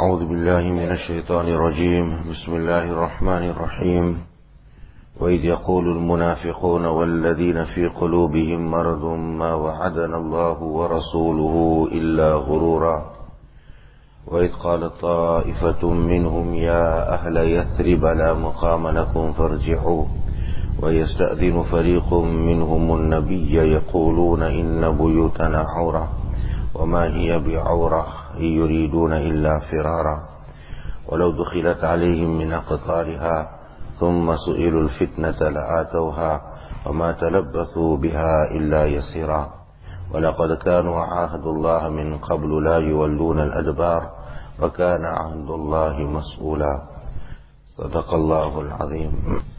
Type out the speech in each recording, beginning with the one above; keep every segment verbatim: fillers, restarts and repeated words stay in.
أعوذ بالله من الشيطان الرجيم بسم الله الرحمن الرحيم وإذ يقول المنافقون والذين في قلوبهم مرض ما وعدنا الله ورسوله إلا غرورا وإذ قالت طائفة منهم يا أهل يثرب لا مقام لكم فارجعوا ويستأذن فريق منهم النبي يقولون إن بيوتنا عورة وما هي بعورة إن يريدون إلا فرارا ولو دخلت عليهم من أقطارها ثم سئلوا الفتنة لآتوها وما تلبثوا بها إلا يسيرا ولقد كانوا عاهد الله من قبل لا يولون الأدبار وكان عهد الله مسؤولا صدق الله العظيم.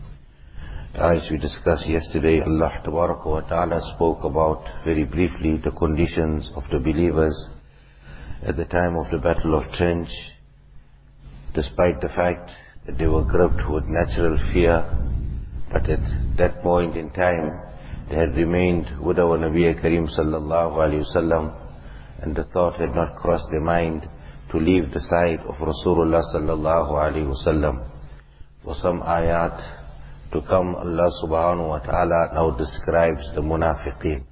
As we discussed yesterday, Allah Tabaraka wa Ta'ala spoke about very briefly the conditions of the believers at the time of the Battle of Trench, despite the fact that they were gripped with natural fear, but at that point in time they had remained with our Nabi Kareem Sallallahu Alaihi Wasallam, and the thought had not crossed their mind to leave the side of Rasulullah Sallallahu Alaihi Wasallam. For some ayat to come, Allah Subhanahu Wa Ta'ala now describes the munafiqeen.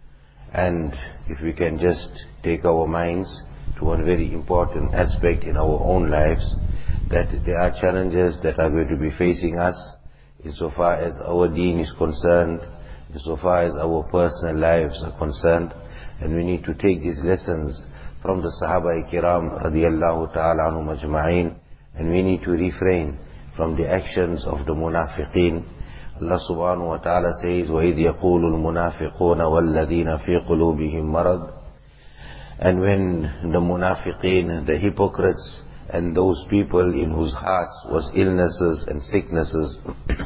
And if we can just take our minds to one very important aspect in our own lives, that there are challenges that are going to be facing us insofar as our deen is concerned, insofar as our personal lives are concerned, and we need to take these lessons from the Sahaba Kiram radiyallahu ta'ala anhum ajma'in, and we need to refrain from the actions of the munafiqeen. Allah subhanahu wa ta'ala says, وَإِذْ يَقُولُ الْمُنَافِقُونَ وَالَّذِينَ فِي قُلُوبِهِمْ مَرَضٍ. And when the munafiqeen, the hypocrites, and those people in whose hearts was illnesses and sicknesses,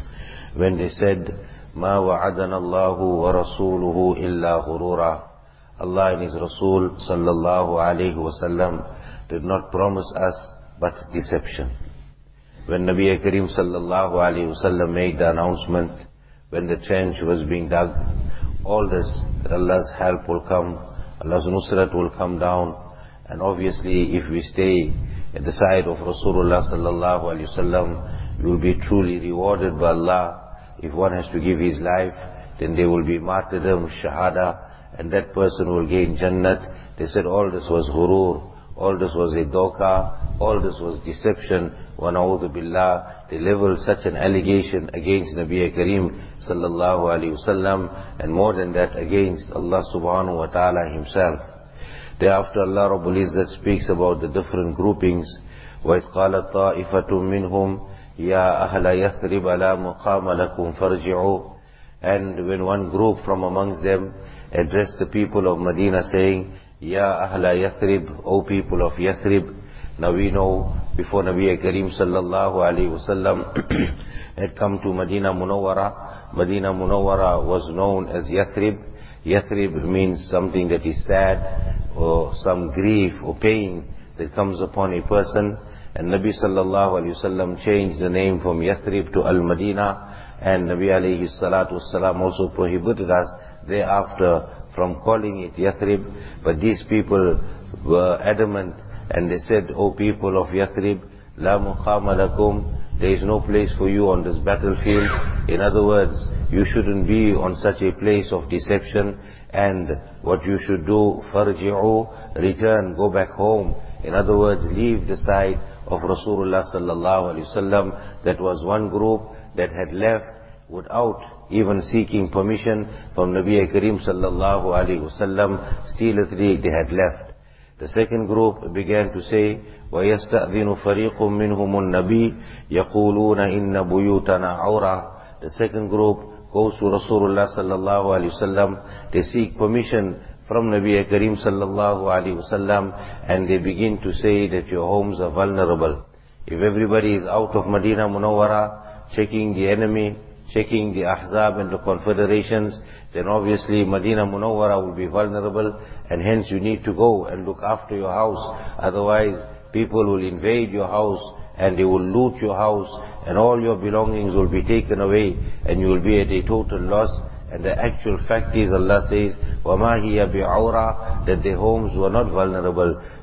when they said, مَا وَعَدَنَ اللَّهُ وَرَسُولُهُ إِلَّا غُرُورًا, Allah and His Rasul sallallahu alayhi wa sallam did not promise us but deception. When Nabi Kareem Sallallahu Alaihi Wasallam made the announcement, when the trench was being dug, all this, that Allah's help will come, Allah's nusrat will come down, and obviously if we stay at the side of Rasulullah Sallallahu Alaihi Wasallam, we will be truly rewarded by Allah. If one has to give his life, then there will be martyrdom, shahada, and that person will gain Jannat. They said all this was ghurur, all this was a doka, all this was deception. Wa na'udhu billah, they leveled such an allegation against Nabi Kareem Sallallahu Alaihi Wasallam, and more than that against Allah Subhanahu Wa Ta'ala Himself. Thereafter Allah Rabbul Izzat speaks about the different groupings. وَإِذْ قَالَتْ طَائِفَةٌ مِّنْهُمْ يَا أَهْلَ يَثْرِبَ لَا مُقَامَ لَكُمْ فَارْجِعُوا. And when one group from amongst them addressed the people of Medina saying, Ya Ahla Yathrib, O people of Yathrib. Now we know before Nabi Kareem Sallallahu Alaihi Wasallam had come to Medina Munawwara, Medina Munawwara was known as Yathrib. Yathrib means something that is sad, or some grief or pain that comes upon a person. And Nabi Sallallahu Alaihi Wasallam changed the name from Yathrib to Al-Madinah, and Nabi Alayhi Salatu Wasallam also prohibited us thereafter from calling it Yathrib. But these people were adamant, and they said, O people of Yathrib, La muqama lakum, there is no place for you on this battlefield. In other words, you shouldn't be on such a place of deception, and what you should do, farji'u, return, go back home. In other words, leave the side of Rasulullah Sallallahu Alaihi Wasallam. That was one group that had left without even seeking permission from Nabi Kareem Sallallahu Alaihi Wasallam. Stealthily they had left. The second group began to say, وَيَسْتَأْذِنُ فَرِيقٌ مِّنْهُمُ النَّبِيِّ يَقُولُونَ إِنَّ بُيُوتَنَا عَوْرَةٌ. The second group goes to Rasulullah Sallallahu Alaihi Wasallam. They seek permission from Nabi Kareem Sallallahu Alaihi Wasallam, and they begin to say that your homes are vulnerable. If everybody is out of Medina Munawwara, checking the enemy, checking the Ahzab and the confederations, then obviously Medina Munawwara will be vulnerable, and hence you need to go and look after your house. Otherwise, people will invade your house, and they will loot your house, and all your belongings will be taken away, and you will be at a total loss. And the actual fact is, Allah says, وَمَا هِيَ بِعَوْرَةٍ, that their homes were not vulnerable.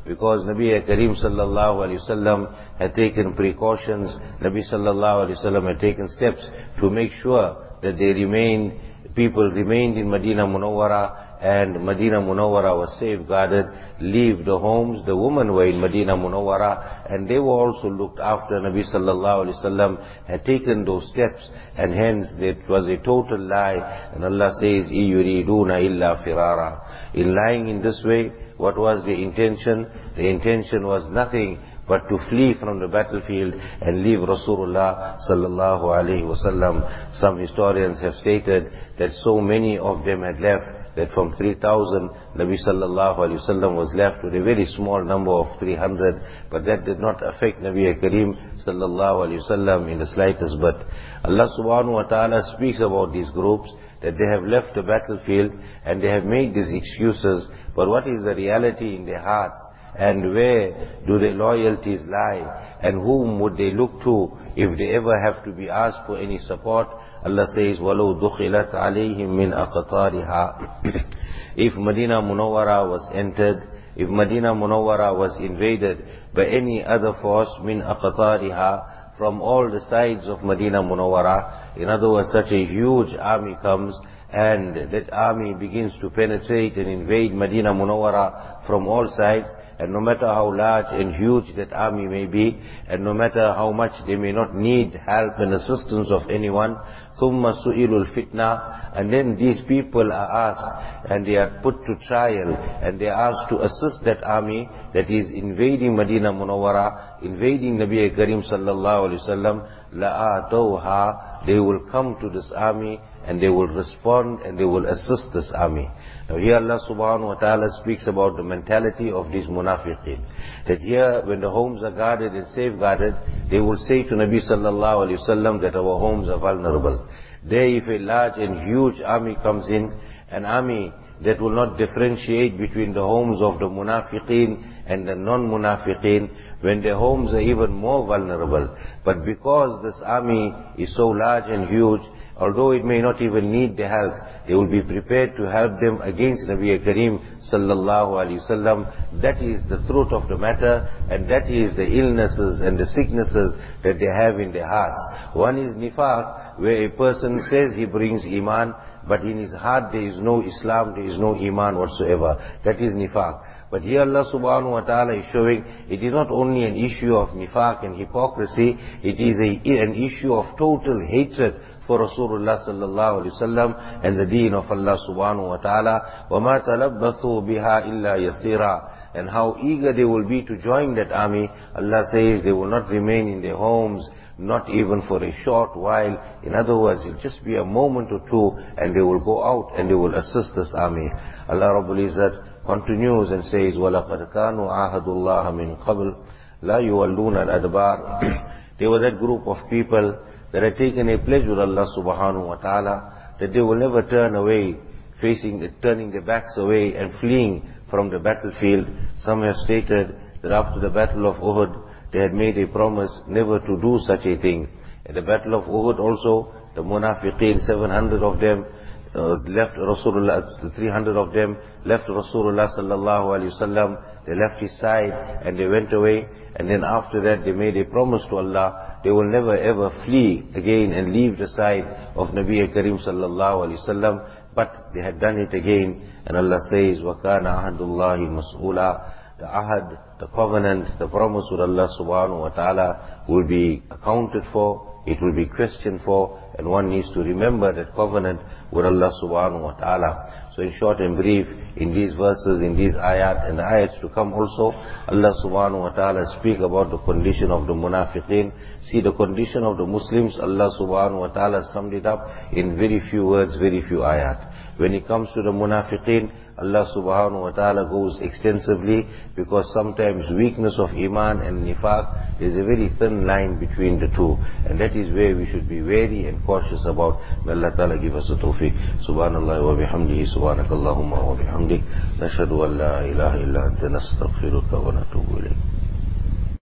because Nabi Kareem sallallahu alayhi wasallam had taken precautions, Nabi sallallahu alayhi wasallam had taken steps to make sure that they remained, people remained in Medina Munawwara, and Medina Munawwara was safeguarded. Leave the homes, the women were in Medina Munawwara, and they were also looked after. Nabi sallallahu alayhi wasallam had taken those steps, and hence it was a total lie. And Allah says, "I yuriduna illa firara." In lying in this way, what was the intention? The intention was nothing but to flee from the battlefield and leave Rasulullah sallallahu alayhi wasallam. Some historians have stated that so many of them had left, that from three thousand, Nabi sallallahu alayhi wasallam was left with a very small number of three hundred, but that did not affect Nabi Kareem sallallahu alayhi wasallam in the slightest. But Allah subhanahu wa ta'ala speaks about these groups, that they have left the battlefield and they have made these excuses, but what is the reality in their hearts? And where do their loyalties lie? And whom would they look to if they ever have to be asked for any support? Allah says, وَلَوْ دُخِلَتْ عَلَيْهِمْ مِنْ أَقْطَارِهَا. If Medina Munawwara was entered, if Medina Munawwara was invaded by any other force, min aqtariha, from all the sides of Medina Munawwara, in other words, such a huge army comes, and that army begins to penetrate and invade Medina Munawwara from all sides, and no matter how large and huge that army may be, and no matter how much they may not need help and assistance of anyone, ثُمَّ سُئِلُوا الْفِتْنَةِ, and then these people are asked, and they are put to trial, and they are asked to assist that army that is invading Medina Munawwara, invading Nabi Kareem sallallahu alayhi wasallam, لَآتَوْهَا, they will come to this army, and they will respond, and they will assist this army. Now here Allah subhanahu wa ta'ala speaks about the mentality of these munafiqeen. That here, when the homes are guarded and safeguarded, they will say to Nabi sallallahu alayhi wasallam that our homes are vulnerable. There, if a large and huge army comes in, an army that will not differentiate between the homes of the munafiqeen and the non-munafiqeen, when their homes are even more vulnerable. But because this army is so large and huge, although it may not even need the help, they will be prepared to help them against Nabi Kareem sallallahu alayhi wasallam. That is the truth of the matter, and that is the illnesses and the sicknesses that they have in their hearts. One is nifaq, where a person says he brings iman, but in his heart there is no Islam, there is no iman whatsoever. That is nifaq. But here Allah subhanahu wa ta'ala is showing it is not only an issue of nifaq and hypocrisy, it is a, an issue of total hatred for Rasulullah sallallahu alayhi wasallam and the deen of Allah subhanahu wa ta'ala. وَمَا تَلَبَّثُوا بِهَا إِلَّا يَسِيرًا. And how eager they will be to join that army. Allah says they will not remain in their homes, not even for a short while. In other words, it will just be a moment or two, and they will go out and they will assist this army. Allah Rabbul Izzat continues and says, وَلَقَدْ كَانُوا عَاهَدُوا اللَّهَ مِنْ قَبْلِ لَا يُوَلُّونَ الْأَدْبَارِ. They were that group of people that had taken a pledge with Allah subhanahu wa ta'ala, that they will never turn away, facing, turning their backs away and fleeing from the battlefield. Some have stated that after the battle of Uhud, they had made a promise never to do such a thing. At the battle of Uhud also, the munafiqeen, seven hundred of them, uh, left Rasulullah, the three hundred of them left Rasulullah sallallahu alayhi wasallam. They left his side and they went away. And then after that they made a promise to Allah, they will never ever flee again and leave the side of Nabi Kareem sallallahu alayhi wasallam. But they had done it again, and Allah says, وَكَانَ عَهْدُ اللَّهِ مَسْئُولًا. The ahad, the covenant, the promise with Allah subhanahu wa ta'ala will be accounted for, it will be questioned for, and one needs to remember that covenant with Allah subhanahu wa ta'ala. So in short and brief, in these verses, in these ayat and the ayats to come also, Allah subhanahu wa ta'ala speak about the condition of the munafiqeen. See, the condition of the Muslims, Allah subhanahu wa ta'ala summed it up in very few words, very few ayat. When it comes to the munafiqeen, Allah subhanahu wa ta'ala goes extensively, because sometimes weakness of iman and nifaq, there is a very thin line between the two, and that is where we should be wary and cautious about. May Allah ta'ala give us the tawfiq. Subhanallah wa bihamdihi, subhanakallahumma wa bihamdik, nashhadu an la ilaha illa anta nastaghfiruka wa natubu ilayk.